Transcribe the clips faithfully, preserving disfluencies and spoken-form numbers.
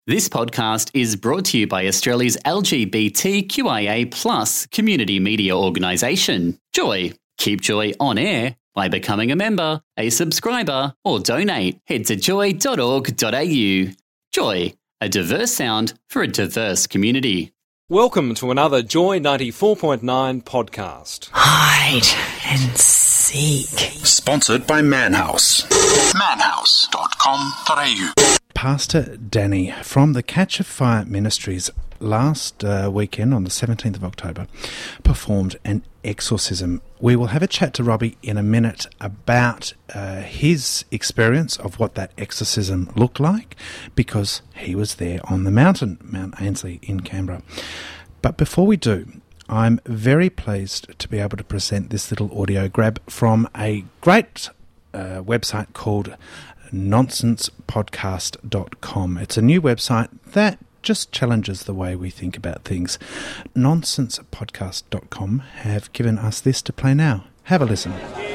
This podcast is brought to you by Australia's L G B T Q I A plus community media organisation, Joy. Keep Joy on air by becoming a member, a subscriber, or donate. Head to joy dot org dot a u. Joy, a diverse sound for a diverse community. Welcome to another Joy ninety-four point nine podcast. Hide and seek. Sponsored by Manhouse. manhouse dot com dot a u. Pastor Danny from the Catch of Fire Ministries last uh, weekend on the seventeenth of October performed an exorcism. We will have a chat to Robbie in a minute about uh, his experience of what that exorcism looked like, because he was there on the mountain, Mount Ainslie in Canberra. But before we do, I'm very pleased to be able to present this little audio grab from a great uh, website called nonsense podcast dot com. It's a new website that just challenges the way we think about things. nonsense podcast dot com have given us this to play now. Have a listen.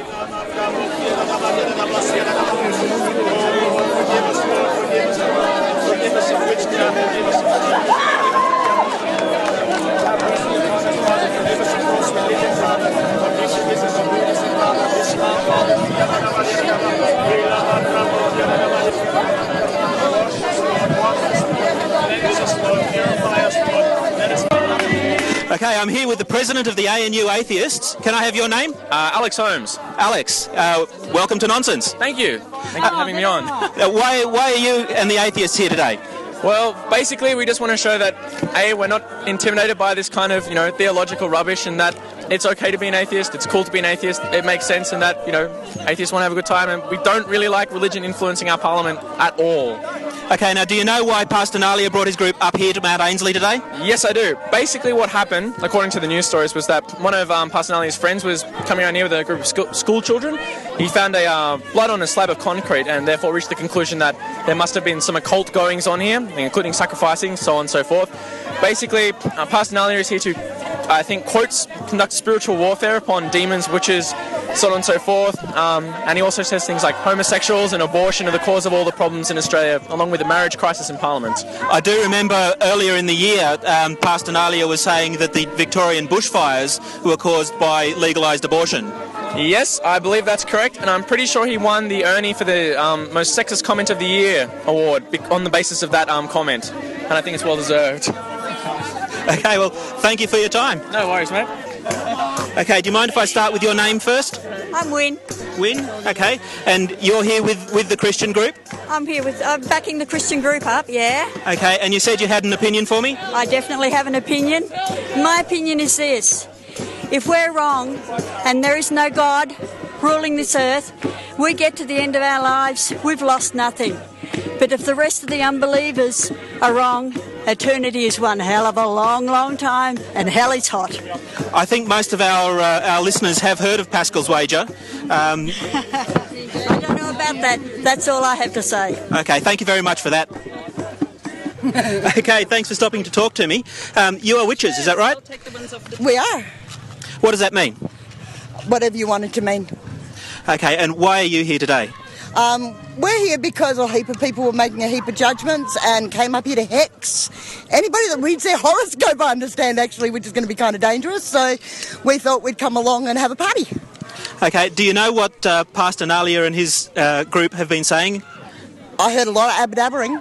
Okay, I'm here with the president of the A N U Atheists. Can I have your name? Uh, Alex Holmes. Alex, uh, welcome to Nonsense. Thank you. Thank you for having me on. Uh, why, why are you and the Atheists here today? Well, basically, we just want to show that, A, we're not intimidated by this kind of, you know, theological rubbish, and that it's okay to be an atheist, it's cool to be an atheist, it makes sense, and that, you know, atheists want to have a good time, and we don't really like religion influencing our parliament at all. Okay, now do you know why Pastor Nalia brought his group up here to Mount Ainslie today? Yes, I do. Basically what happened, according to the news stories, was that one of um, Pastor Nalia's friends was coming around here with a group of school, school children. He found a uh, blood on a slab of concrete and therefore reached the conclusion that there must have been some occult goings on here, including sacrificing, so on and so forth. Basically, uh, Pastor Nalia is here to, I think, quotes, conduct spiritual warfare upon demons, witches, so on and so forth. Um, and he also says things like homosexuals and abortion are the cause of all the problems in Australia, along with the marriage crisis in Parliament. I do remember earlier in the year, um, Pastor Nalia was saying that the Victorian bushfires were caused by legalised abortion. Yes, I believe that's correct, and I'm pretty sure he won the Ernie for the um, Most Sexist Comment of the Year award on the basis of that um, comment, and I think it's well deserved. Okay, well, thank you for your time. No worries, mate. Okay, do you mind if I start with your name first? I'm Wynne. Wynne, okay. And you're here with, with the Christian group? I'm here with, I'm backing the Christian group up, yeah. Okay, and you said you had an opinion for me? I definitely have an opinion. My opinion is this. If we're wrong and there is no God ruling this earth, we get to the end of our lives, we've lost nothing. But if the rest of the unbelievers are wrong, eternity is one hell of a long, long time, and hell is hot. I think most of our uh, our listeners have heard of Pascal's Wager. Um, I don't know about that. That's all I have to say. Okay, thank you very much for that. Okay, thanks for stopping to talk to me. Um, you are witches, is that right? We are. What does that mean? Whatever you want it to mean. Okay, and why are you here today? Um, we're here because a heap of people were making a heap of judgments and came up here to hex anybody that reads their horoscope, I understand, actually, which is going to be kind of dangerous. So we thought we'd come along and have a party. Okay, do you know what uh, Pastor Nalia and his uh, group have been saying? I heard a lot of abdabbering.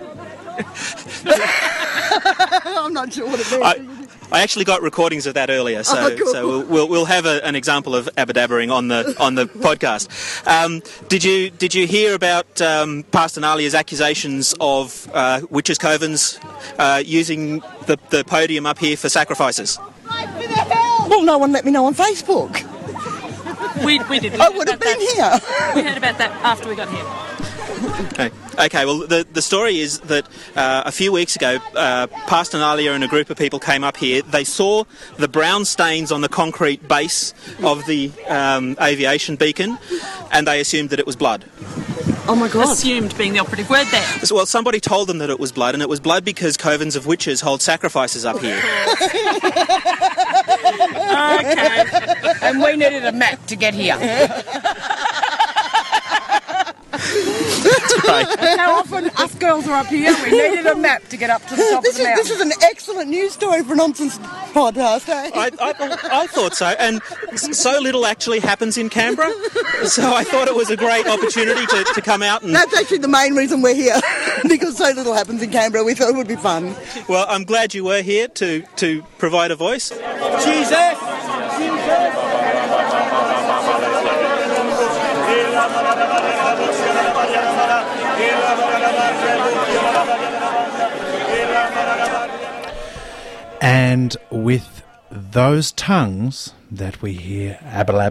I'm not sure what it means. I, I actually got recordings of that earlier, so oh, cool. so we'll, we'll we'll have a, an example of abadabbering on the on the podcast. Um, did you did you hear about um, Pastor Nalia's accusations of uh, witches' covens uh, using the the podium up here for sacrifices? Well, no one let me know on Facebook. We we did. We I would have been that. here. We heard about that after we got here. Okay. Okay, well, the, the story is that uh, a few weeks ago, uh, Pastor Nalia and a group of people came up here. They saw the brown stains on the concrete base of the um, aviation beacon, and they assumed that it was blood. Oh, my God. Assumed being the operative word there. So, well, somebody told them that it was blood, and it was blood because covens of witches hold sacrifices up here. Okay. And we needed a map to get here. great. How often us girls are up here, we needed a map to get up to the top This of the is, mountain. this is an excellent news story for a nonsense podcast, eh? I, I, I thought so, and so little actually happens in Canberra, so I thought it was a great opportunity to, to come out and... That's actually the main reason we're here, because so little happens in Canberra. We thought it would be fun. Well, I'm glad you were here to, to provide a voice. Jesus! And with those tongues that we hear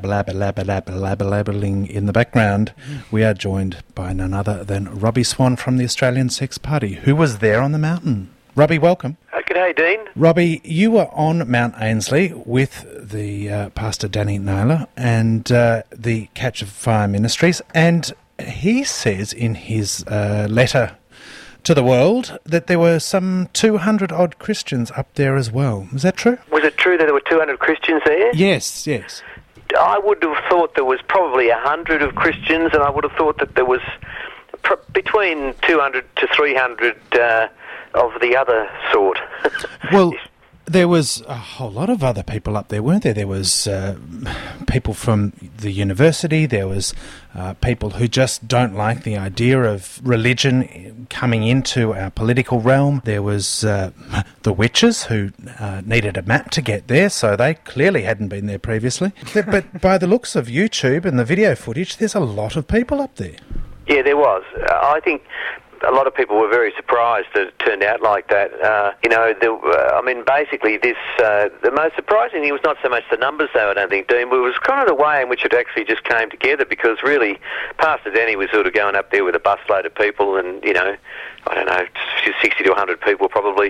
abba-labba-labba-labba-labba-labba-labbling in the background, we are joined by none other than Robbie Swan from the Australian Sex Party, who was there on the mountain. Robbie, welcome. Uh, G'day, Dean. Robbie, you were on Mount Ainslie with the uh, Pastor Danny Naylor and uh, the Catch of Fire Ministries, and he says in his uh, letter to the world that there were some two hundred odd Christians up there as well. Is that true? Was it true that there were two hundred Christians there? Yes, yes. I would have thought there was probably one hundred of Christians, and I would have thought that there was pr- between two hundred to three hundred uh, of the other sort. Well, there was a whole lot of other people up there, weren't there? There was uh, people from the university, there was uh, people who just don't like the idea of religion coming into our political realm. There was uh, the witches who uh, needed a map to get there, so they clearly hadn't been there previously. But by the looks of YouTube and the video footage, there's a lot of people up there. Yeah, there was. Uh, I think a lot of people were very surprised that it turned out like that. Uh, you know, the, uh, I mean, basically this, uh, the most surprising thing was not so much the numbers, though, I don't think, Dean, but it was kind of the way in which it actually just came together, because really Pastor Danny was sort of going up there with a busload of people and, you know, I don't know, sixty to one hundred people probably.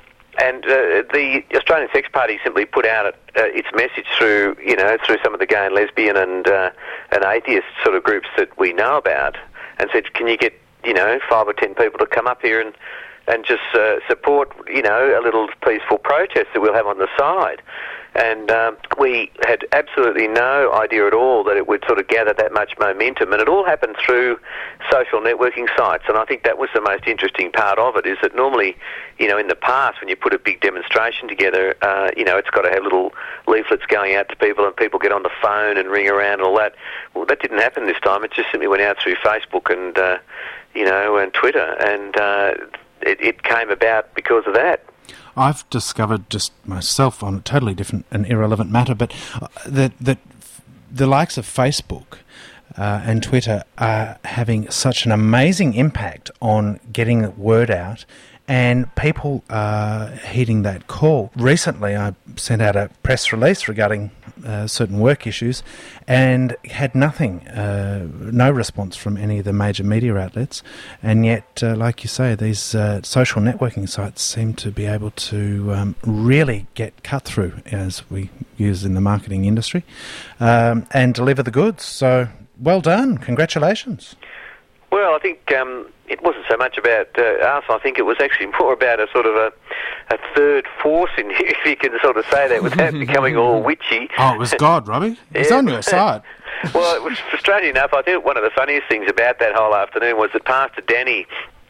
And uh, the Australian Sex Party simply put out uh, its message through, you know, through some of the gay and lesbian and, uh, and atheist sort of groups that we know about, and said, can you get, you know, five or ten people to come up here and, and just uh, support, you know, a little peaceful protest that we'll have on the side. And um, we had absolutely no idea at all that it would sort of gather that much momentum. And it all happened through social networking sites. And I think that was the most interesting part of it, is that normally, you know, in the past, when you put a big demonstration together, uh, you know, it's got to have little leaflets going out to people and people get on the phone and ring around and all that. Well, that didn't happen this time. It just simply went out through Facebook and, uh, you know, and Twitter. And uh, it, it came about because of that. I've discovered just myself on a totally different and irrelevant matter, but that that the likes of Facebook uh, and Twitter are having such an amazing impact on getting the word out, and people are heeding that call. Recently, I sent out a press release regarding uh, certain work issues and had nothing, uh, no response from any of the major media outlets. And yet, uh, like you say, these uh, social networking sites seem to be able to um, really get cut through, as we use in the marketing industry, um, and deliver the goods. So, well done. Congratulations. Well, I think um, it wasn't so much about uh, us. I think it was actually more about a sort of a, a third force, in if you can sort of say that without becoming all witchy. Oh, it was God, Robbie. It's Yeah. on your side. Well, it was frustrating enough. I think one of the funniest things about that whole afternoon was that Pastor Danny,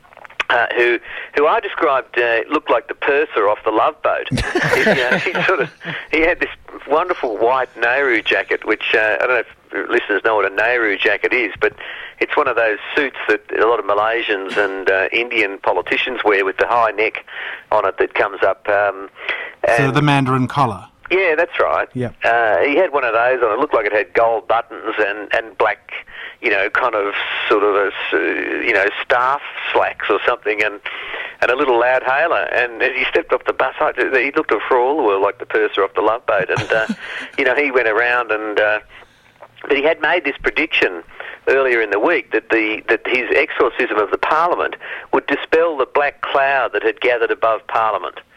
Uh, who, who I described uh, looked like the purser off the Love Boat. he, you know, he sort of, he had this wonderful white Nehru jacket, which uh, I don't know if listeners know what a Nehru jacket is, but it's one of those suits that a lot of Malaysians and uh, Indian politicians wear with the high neck on it that comes up. Um, So and the Mandarin collar. yeah, that's right. Yep. Uh, he had one of those on. It looked like it had gold buttons and, and black, you know, kind of sort of, a, uh, you know, staff slacks or something, and and a little loud hailer. And as he stepped off the bus, I, he looked for all the world like the purser off the Love Boat. And, uh, you know, he went around and... Uh, but he had made this prediction earlier in the week that the that his exorcism of the Parliament would dispel the black cloud that had gathered above Parliament.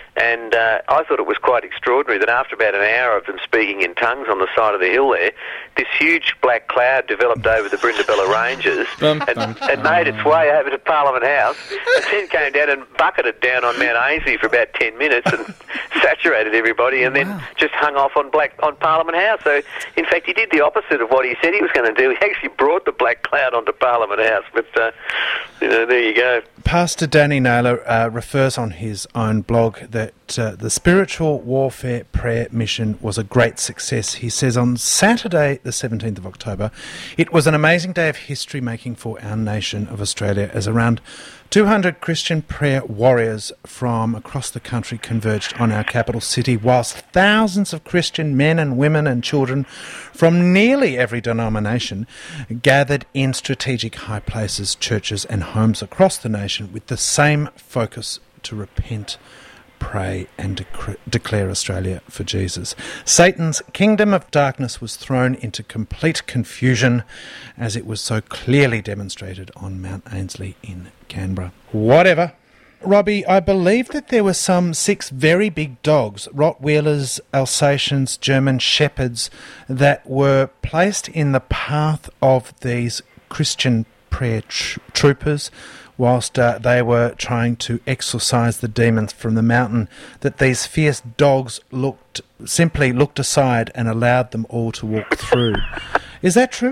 And uh, I thought it was quite extraordinary that after about an hour of them speaking in tongues on the side of the hill there, this huge black cloud developed over the Brindabella Ranges and, and made its way over to Parliament House, and then came down and bucketed down on Mount Ainslie for about ten minutes and saturated everybody, and then just hung off on black on Parliament House. So, in fact, he did the opposite of what he said he was going to do. He actually brought the black cloud onto Parliament House. But, uh, you know, there you go. Pastor Danny Naylor uh, refers on his own blog that uh, the Spiritual Warfare Prayer Mission was a great success. He says on Saturday, the seventeenth of October, it was an amazing day of history making for our nation of Australia as around two hundred Christian prayer warriors from across the country converged on our capital city, whilst thousands of Christian men and women and children from nearly every denomination gathered in strategic high places, churches and homes across the nation with the same focus to repent, pray and dec- declare Australia for Jesus. Satan's kingdom of darkness was thrown into complete confusion, as it was so clearly demonstrated on Mount Ainslie in Canberra. Whatever. Robbie, I believe that there were some six very big dogs, Rottweilers, Alsatians, German Shepherds, that were placed in the path of these Christian prayer tr- troopers whilst uh, they were trying to exorcise the demons from the mountain, that these fierce dogs looked simply looked aside and allowed them all to walk through. Is that true?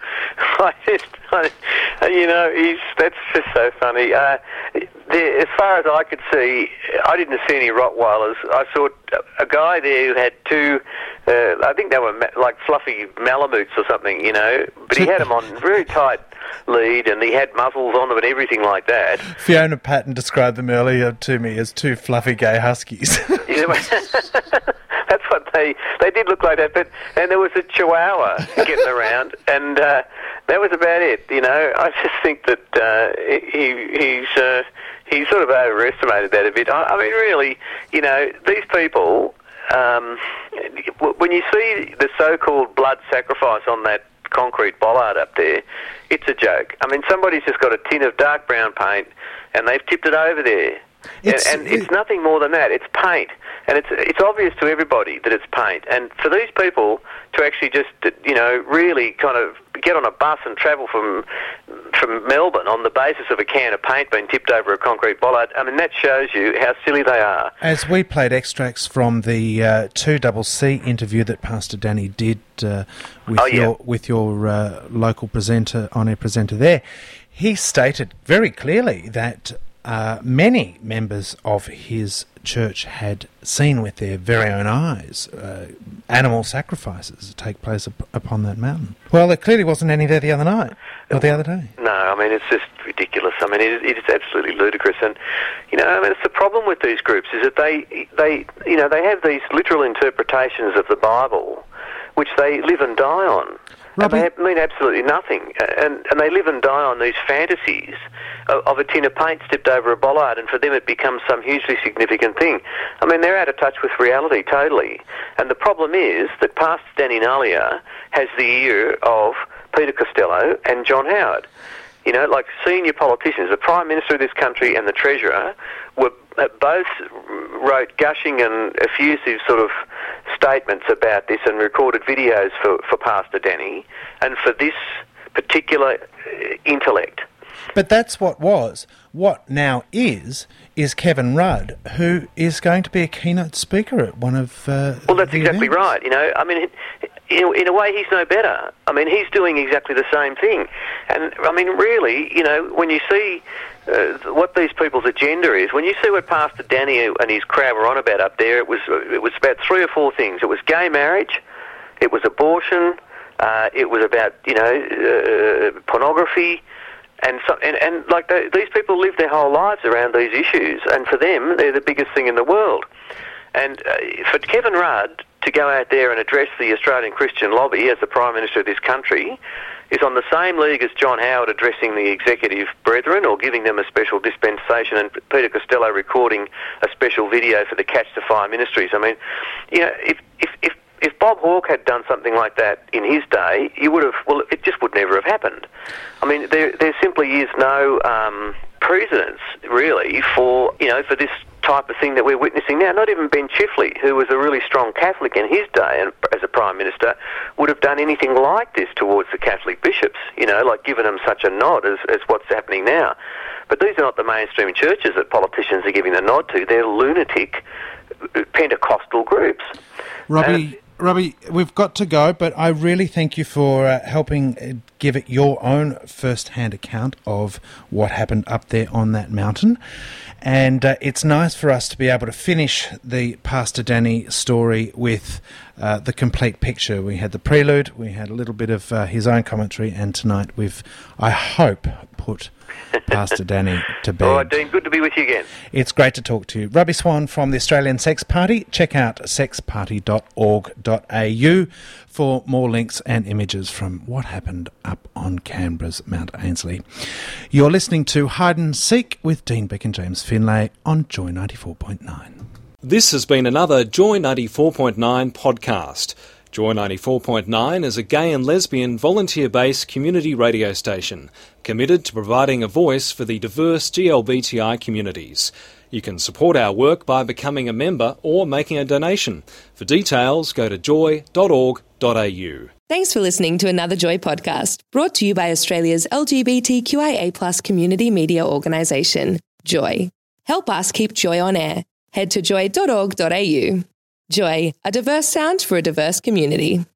I just, I, you know, he's, that's just so funny. Uh, there, as far as I could see, I didn't see any Rottweilers. I saw a guy there who had two, uh, I think they were ma- like fluffy Malamutes or something, you know, but he had them on very tight lead and he had muzzles on them and everything like that. Fiona Patton described them earlier to me as two fluffy gay huskies. That's what they they did look like that. But and there was a Chihuahua getting around, and uh, that was about it. You know, I just think that uh, he he's uh, he sort of overestimated that a bit. I, I mean, really, you know, these people. Um, when you see the so-called blood sacrifice on that concrete bollard up there, it's a joke. I mean, somebody's just got a tin of dark brown paint and they've tipped it over there. It's, and, and it's nothing more than that. It's paint. And it's it's obvious to everybody that it's paint. And for these people to actually just, you know, really kind of get on a bus and travel from from Melbourne on the basis of a can of paint being tipped over a concrete bollard, I mean, that shows you how silly they are. As we played extracts from the uh, two C C interview that Pastor Danny did uh, with, oh, yeah. your, with your uh, local presenter, on-air presenter there, he stated very clearly that Uh, many members of his church had seen with their very own eyes uh, animal sacrifices take place up- upon that mountain. Well, there clearly wasn't any there the other night, or the other day. No, I mean, it's just ridiculous. I mean, it, it is absolutely ludicrous. And, you know, I mean, it's the problem with these groups is that they, they, you know, they have these literal interpretations of the Bible, which they live and die on. And they have, mean absolutely nothing. And, and they live and die on these fantasies of, of a tin of paint tipped over a bollard, and for them it becomes some hugely significant thing. I mean, they're out of touch with reality, totally. And the problem is that Pastor Danny Naylor has the ear of Peter Costello and John Howard. You know, like senior politicians, the Prime Minister of this country and the Treasurer were uh, both wrote gushing and effusive sort of statements about this and recorded videos for, for Pastor Danny and for this particular uh, intellect. But that's what was. What now is, is Kevin Rudd, who is going to be a keynote speaker at one of uh, Well, that's the exactly events. right. You know, I mean, in, in a way, he's no better. I mean, he's doing exactly the same thing. And, I mean, really, you know, when you see uh, what these people's agenda is, when you see what Pastor Danny and his crowd were on about up there, it was it was about three or four things. It was gay marriage, it was abortion, uh, it was about, you know, uh, pornography, and, so, and and like they, these people live their whole lives around these issues, and for them, they're the biggest thing in the world. And uh, for Kevin Rudd to go out there and address the Australian Christian lobby as the Prime Minister of this country is on the same league as John Howard addressing the executive brethren or giving them a special dispensation, and Peter Costello recording a special video for the Catch the Fire Ministries. I mean, you know, if if if, if Bob Hawke had done something like that in his day, you would have, well, it just would never have happened. I mean, there there simply is no um, precedence, really, for, you know, for this type of thing that we're witnessing now. Not even Ben Chifley, who was a really strong Catholic in his day and as a Prime Minister, would have done anything like this towards the Catholic bishops, you know, like giving them such a nod as, as what's happening now. But these are not the mainstream churches that politicians are giving the nod to. They're lunatic Pentecostal groups. Robbie, Robbie, we've got to go, but I really thank you for uh, helping uh, give it your own first-hand account of what happened up there on that mountain. And uh, it's nice for us to be able to finish the Pastor Danny story with uh, the complete picture. We had the prelude, we had a little bit of uh, his own commentary, and tonight we've, I hope, put Pastor Danny to bed. All right, Dean, good to be with you again. It's great to talk to you. Robbie Swan from the Australian Sex Party. Check out sex party dot org dot a u for more links and images from what happened up on Canberra's Mount Ainslie. You're listening to Hide and Seek with Dean Beck and James Finlay on Joy ninety-four point nine. This has been another Joy ninety-four point nine podcast. Joy ninety-four point nine is a gay and lesbian volunteer-based community radio station committed to providing a voice for the diverse G L B T I communities. You can support our work by becoming a member or making a donation. For details, go to joy dot org dot a u. Thanks for listening to another Joy podcast, brought to you by Australia's L G B T Q I A plus community media organisation, Joy. Help us keep Joy on air. Head to joy dot org dot a u. Joy, a diverse sound for a diverse community.